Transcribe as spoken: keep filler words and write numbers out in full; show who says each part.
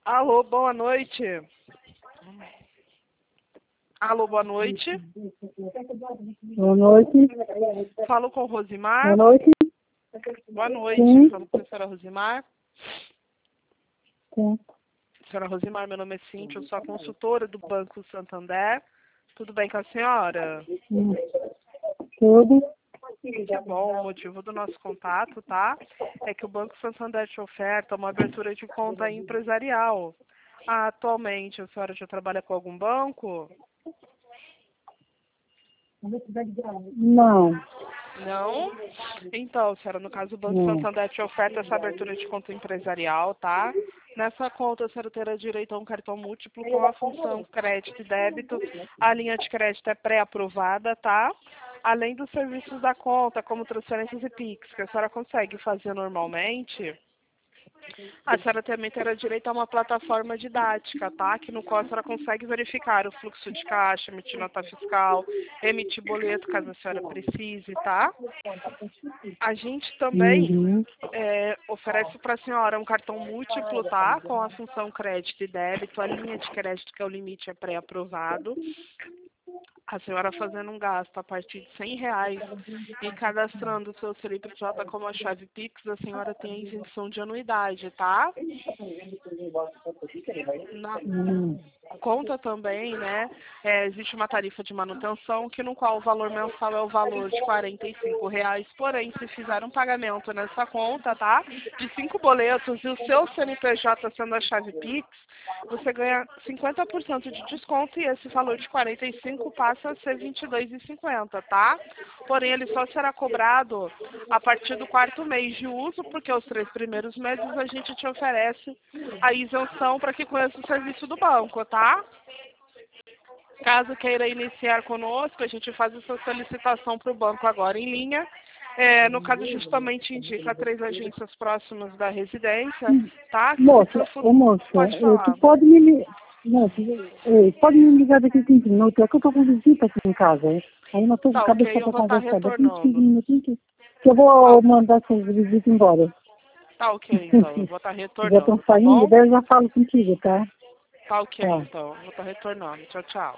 Speaker 1: Alô, boa noite. Alô, boa noite.
Speaker 2: Boa noite.
Speaker 1: Falo com Rosimar.
Speaker 2: Boa noite.
Speaker 1: Boa noite.
Speaker 2: Sim.
Speaker 1: Falo com a senhora Rosimar.
Speaker 2: Sim.
Speaker 1: Senhora Rosimar, meu nome é Cíntia, eu sou a consultora do Banco Santander. Tudo bem com a senhora?
Speaker 2: Hum. Tudo.
Speaker 1: Que bom, o motivo do nosso contato, tá? É que o Banco Santander te oferta uma abertura de conta empresarial. Ah, atualmente, a senhora já trabalha com algum banco?
Speaker 2: Não.
Speaker 1: Não? Então, senhora, no caso, o Banco
Speaker 2: Não.
Speaker 1: Santander te oferta essa abertura de conta empresarial, tá? Nessa conta, a senhora terá direito a um cartão múltiplo com a função crédito e débito. A linha de crédito é pré-aprovada, tá? Além dos serviços da conta, como transferências e Pix, que a senhora consegue fazer normalmente, a senhora também terá direito a uma plataforma didática, tá? Que no qual a senhora consegue verificar o fluxo de caixa, emitir nota fiscal, emitir boleto, caso a senhora precise, tá? A gente também
Speaker 2: Uhum.
Speaker 1: é, oferece para a senhora um cartão múltiplo, tá? Com a função crédito e débito, a linha de crédito, que é o limite, é pré-aprovado. A senhora fazendo um gasto a partir de cem reais e cadastrando o seu C N P J como a chave Pix, a senhora tem a isenção de anuidade, tá? Na
Speaker 2: Hum.
Speaker 1: conta também, né, é, existe uma tarifa de manutenção, que no qual o valor mensal é o valor de quarenta e cinco reais, porém, se fizer um pagamento nessa conta, tá, de cinco boletos e o seu C N P J sendo a chave Pix, você ganha cinquenta por cento de desconto e esse valor de quarenta e cinco passa a ser vinte e dois reais e cinquenta centavos, tá? Porém, ele só será cobrado a partir do quarto mês de uso, porque os três primeiros meses a gente te oferece a isenção para que conheça o serviço do banco, tá? Caso queira iniciar conosco, a gente faz essa solicitação para o banco agora em linha. É, no caso, justamente indica três agências próximas da residência, tá? Que se
Speaker 2: Moça,
Speaker 1: for-
Speaker 2: ô moça,
Speaker 1: Pode
Speaker 2: eh, tu
Speaker 1: falar.
Speaker 2: pode me li- moça, eh, pode me ligar daqui a quinze minutos, é que eu tô com visita aqui em casa, hein? Aí não tô com
Speaker 1: Tá
Speaker 2: cabeça
Speaker 1: ok, eu
Speaker 2: pra
Speaker 1: vou estar
Speaker 2: conversar, daqui uns quinze
Speaker 1: retornando.
Speaker 2: minutinhos que, que eu
Speaker 1: Tá,
Speaker 2: vou mandar essas visitas embora.
Speaker 1: tá ok, então, eu vou estar
Speaker 2: Já estão
Speaker 1: retornando, tá
Speaker 2: saindo,
Speaker 1: bom?
Speaker 2: daí eu já falo contigo, tá?
Speaker 1: Tá ok,
Speaker 2: Tá.
Speaker 1: então, eu vou estar retornando. Tchau, tchau.